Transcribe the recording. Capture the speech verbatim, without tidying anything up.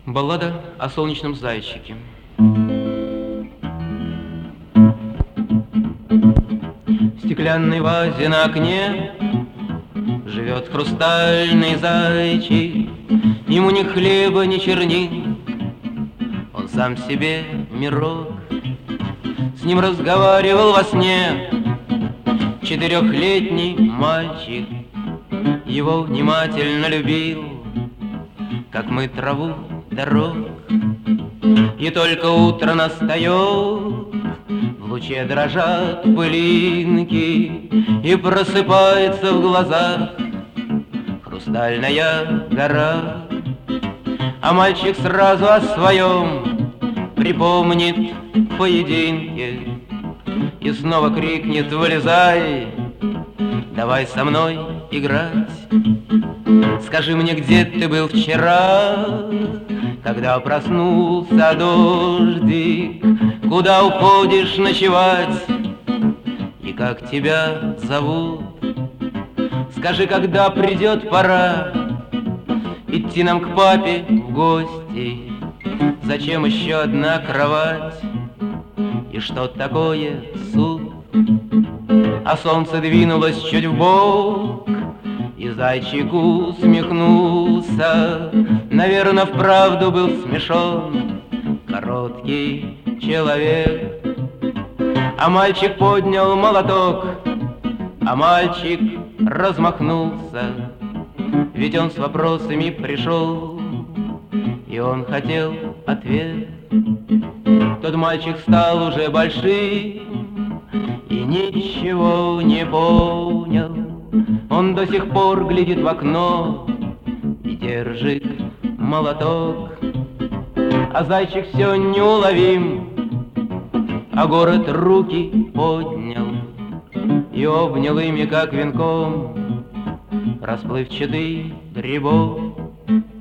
Баллада о солнечном зайчике. В стеклянной вазе на окне живет хрустальный зайчик. Ему ни хлеба, ни чернил, он сам себе мирок. С ним разговаривал во сне четырехлетний мальчик. Его внимательно любил, как мы траву дорог. И только утро настает, в луче дрожат пылинки, и просыпается в глазах хрустальная гора. А мальчик сразу о своем припомнит поединке и снова крикнет: вылезай, давай со мной играть. Скажи мне, где ты был вчера, когда проснулся дождик? Куда уходишь ночевать и как тебя зовут? Скажи, когда придет пора идти нам к папе в гости? Зачем еще одна кровать? И что такое суд? А солнце двинулось чуть вбок, и зайчик усмехнулся. Наверно, вправду был смешон короткий человек. А мальчик поднял молоток, а мальчик размахнулся. Ведь он с вопросами пришел, и он хотел ответ. Тот мальчик стал уже большим и ничего не понял. Он до сих пор глядит в окно и держит молоток. А зайчик все неуловим, а город руки поднял и обнял ими, как венком, расплывчатый грибок.